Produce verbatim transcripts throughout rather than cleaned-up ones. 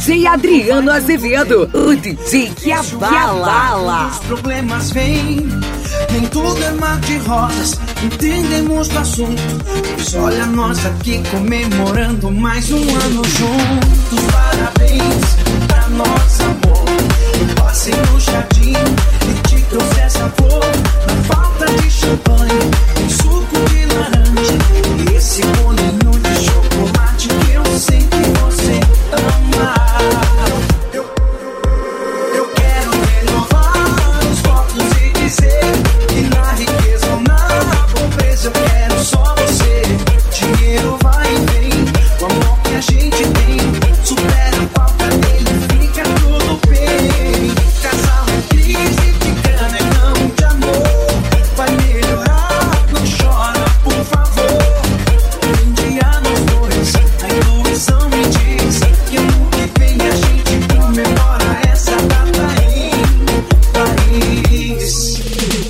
D J Adriano Azevedo, o D J que abala. Os problemas vêm, nem tudo é mar de rosas, entendemos do assunto. Pois olha nós aqui comemorando mais um ano juntos. Parabéns pra nós, amor. Eu passei no jardim e te trouxe essa flor. Na falta de champanhe, tem suco de laranja e esse bolinho de chocolate que eu sei que você ama. Eu, eu quero renovar os votos e dizer que na riqueza ou na pobreza eu quero só você. Dinheiro vai e vem, o amor que a gente tem supera a falta dele, fica tudo bem. Casal é crise de grana, é não de amor. Vai melhorar, não chora, por favor. Um dia nós dois, a intuição me diz que ano que vem a gente comemora essa data em Paris.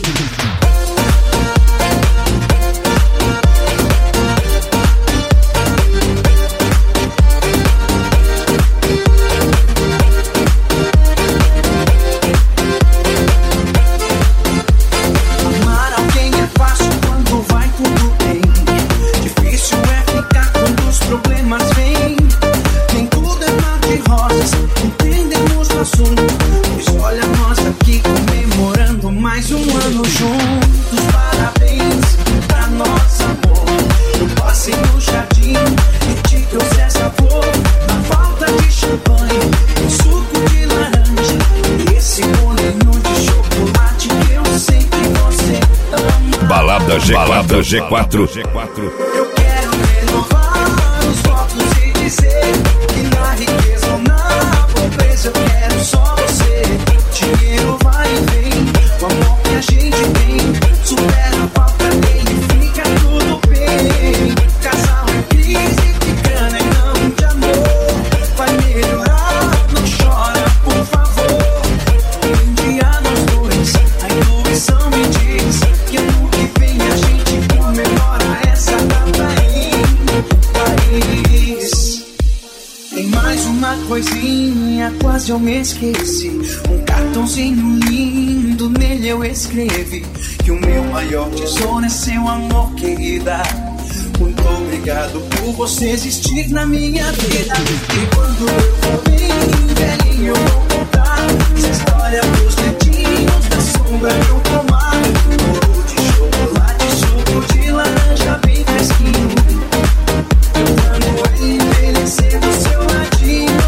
Amar alguém é fácil quando vai tudo bem. Difícil é ficar quando os problemas vêm. Nem tudo é mar de rosas, entendemos o assunto. Pois olha nós aqui comemorando mais um ano juntos. Parabéns pra nós, amor. Eu passei no jardim e te trouxe essa flor. Na falta de champanhe, tem suco de laranja e esse bolinho de chocolate que eu sei que você ama. Balada G quatro, G quatro. Eu quero renovar os votos e dizer que na riqueza ou na pobreza eu quero só você. Dinheiro vai e vem, o amor que a gente tem supera a falta dele, fica tudo bem. Casal é crise de grana, é não de amor. Vai melhorar, não chora, por favor. Um dia nós dois, a intuição me diz que ano que vem a gente comemora essa data em Paris. Tem mais uma coisinha, quase eu me esqueci. Um cartãozinho lindo, nele eu escrevi que o meu maior tesouro é seu amor, querida. Muito obrigado por você existir na minha vida. E quando eu for bem velhinho eu vou contar essa história pros netinhos da sombra eu tomar. Bolo de chocolate, suco de laranja bem fresquinho. Eu amo envelhecer do seu ladinho.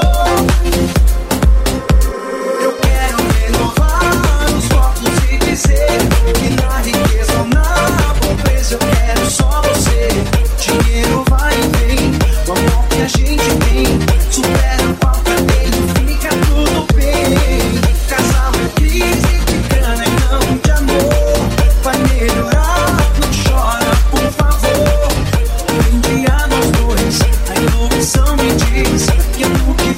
Eu quero renovar os votos e dizer que na riqueza ou na pobreza eu quero só você. Dinheiro vai e vem, o amor que a gente tem supera a falta dele, fica tudo bem. Casal é crise de grana, é não de amor. Vai melhorar, não chora, por favor. Um dia nós dois, a intuição me diz que ano que